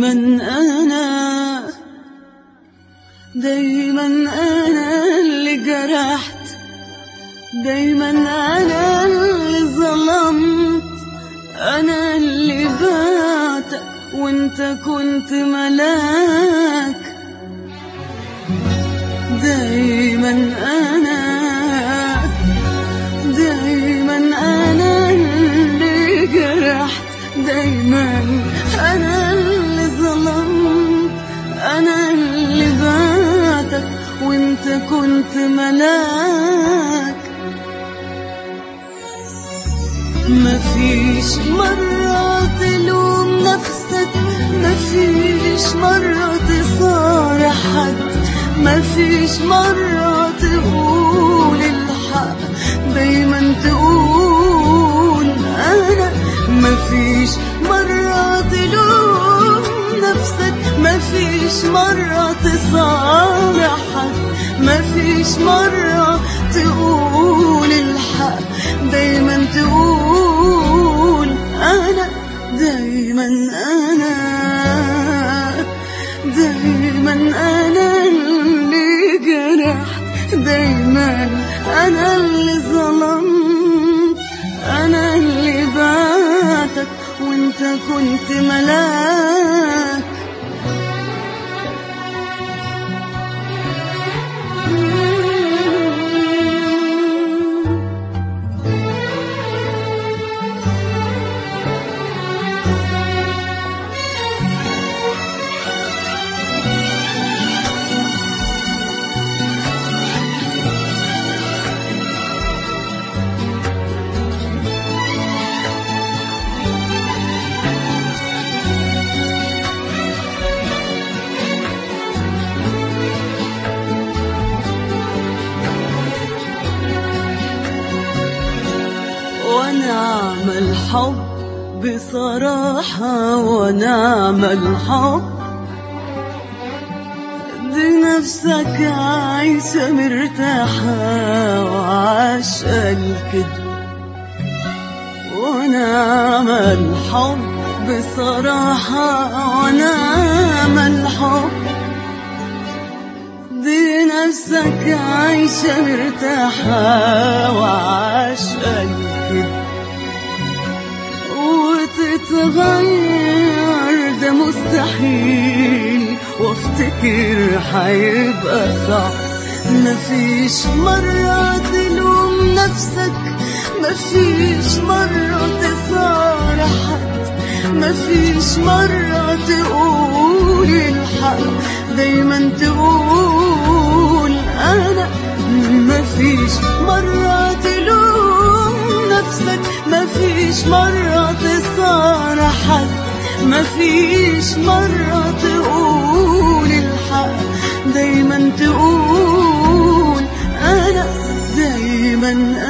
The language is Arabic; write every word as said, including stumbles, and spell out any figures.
دايما أنا دايما أنا اللي جرحت، دايما أنا اللي ظلمت، أنا اللي بعتك وانت كنت ملاك. دايما أنا دايما أنا اللي جرحت، دايما أنا اللي ظلمت، أنا اللي بعتك وانت كنت ملاك. مفيش مرة تلوم نفسك، مفيش مرة تصارح حد، مفيش مرة تقول الحق، دايما تقول أنا. مفيش مرة تلوم نفسك، مفيش مرة تصارح حد، مفيش مرة تقول الحق، دايما تقول أنا. دايما أنا دايما أنا اللي جرحت، دايما أنا اللي ظلمت، أنا اللي بعتك وانت كنت ملاك. ونعم الحب بصراحة، ونعم الحب دي نفسك عايشة مرتاحة وعاشقة الكدب. ونعم الحب بصراحة، ونعم الحب دي نفسك عايشة مرتاحة وعاشقة الكدب. وتتغير ده مستحيل، وافتكر حيبقى صعب. مفيش مرة تلوم نفسك، مفيش مرة تصارح حد، مفيش مرة تقول الحق، دايما تقول أنا. مفيش مرة تلوم نفسك، مفيش مرة تصارح حد، مفيش مرة تقول الحق، دايما تقول أنا. دايما